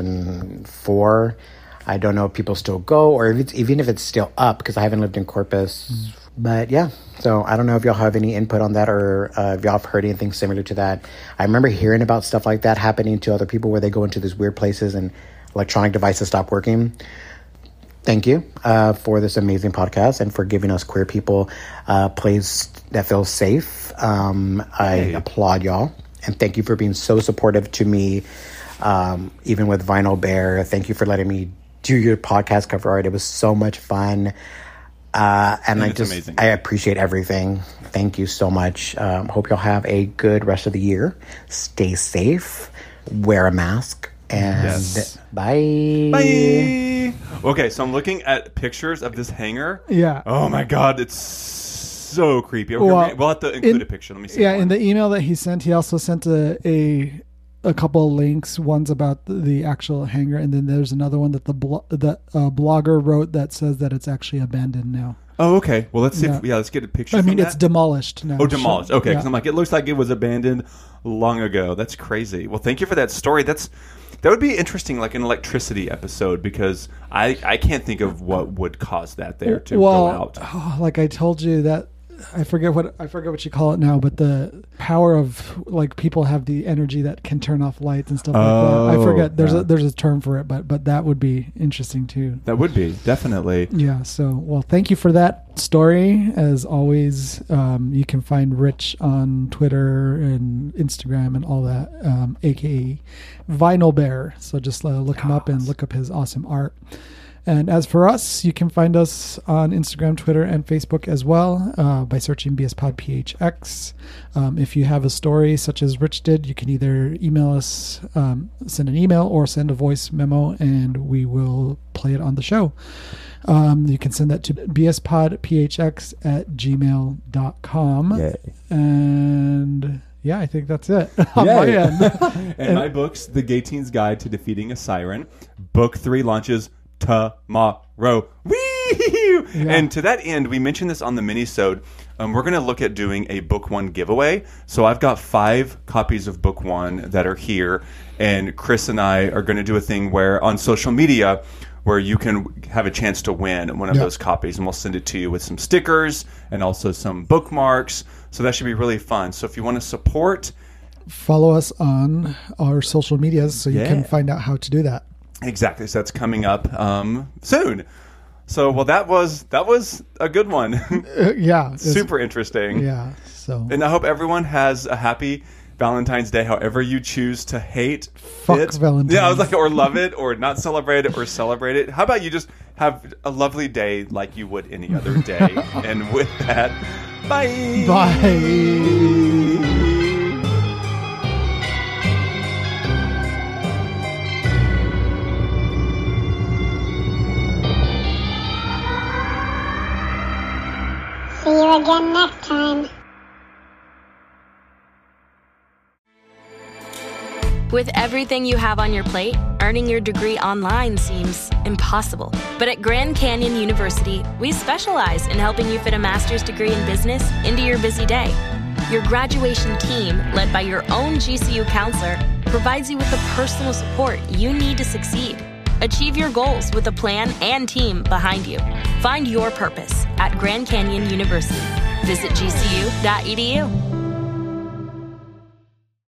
2004. I don't know if people still go, or even if it's still up, because I haven't lived in Corpus. But yeah, so I don't know if y'all have any input on that, or if y'all have heard anything similar to that. I remember hearing about stuff like that happening to other people, where they go into these weird places and electronic devices stop working. Thank you for this amazing podcast and for giving us queer people a place that feels safe. I applaud y'all. And thank you for being so supportive to me, even with Vinyl Bear. Thank you for letting me do your podcast cover art. It was so much fun. And
amazing.
I appreciate everything. Thank you so much. Hope y'all have a good rest of the year. Stay safe. Wear a mask. And bye.
Bye. Okay, so I'm looking at pictures of this hangar.
Yeah.
Oh my God, it's so creepy. We'll have to include a picture. Let me see.
Yeah, in the email that he sent, he also sent a couple of links. One's about the actual hangar, and then there's another one that the blogger wrote that says that it's actually abandoned now.
Oh, okay. Well, let's see. Let's get a picture.
It's demolished now.
Oh, demolished. Okay, because I'm like, it looks like it was abandoned long ago. That's crazy. Well, thank you for that story. That would be interesting, like an electricity episode, because I can't think of what would cause that there to go out.
Like I told you, that I forget what you call it now, but the power of, like, people have the energy that can turn off lights and stuff like that. I forget. There's a term for it, but that would be interesting too.
That would be, definitely.
Yeah. So, thank you for that story. As always, you can find Rich on Twitter and Instagram and all that, aka Vinyl Bear. So just look him up and look up his awesome art. And as for us, you can find us on Instagram, Twitter, and Facebook as well by searching BSPodPHX. If you have a story such as Rich did, you can either email us, send an email, or send a voice memo, and we will play it on the show. You can send that to bspodphx@gmail.com. Yay. And yeah, I think that's it on my end.
And my books, The Gay Teen's Guide to Defeating a Siren. Book 3 launches tomorrow. Whee! Yeah. And to that end, we mentioned this on the mini-sode. We're going to look at doing a book 1 giveaway. So I've got 5 copies of book 1 that are here, and Chris and I are going to do a thing where on social media where you can have a chance to win one of those copies, and we'll send it to you with some stickers and also some bookmarks. So that should be really fun. So if you want to support,
follow us on our social medias so you can find out how to do that.
Exactly. So that's coming up soon. So, that was a good one. Super interesting.
Yeah. So,
and I hope everyone has a happy Valentine's Day, however you choose to hate it.
Valentine's.
Yeah, I was like, or love it, or not celebrate it, or celebrate it. How about you just have a lovely day like you would any other day? And with that, bye.
Bye.
See you again next time.
With everything you have on your plate, earning your degree online seems impossible. But at Grand Canyon University, we specialize in helping you fit a master's degree in business into your busy day. Your graduation team, led by your own GCU counselor, provides you with the personal support you need to succeed. Achieve your goals with a plan and team behind you. Find your purpose at Grand Canyon University. Visit gcu.edu.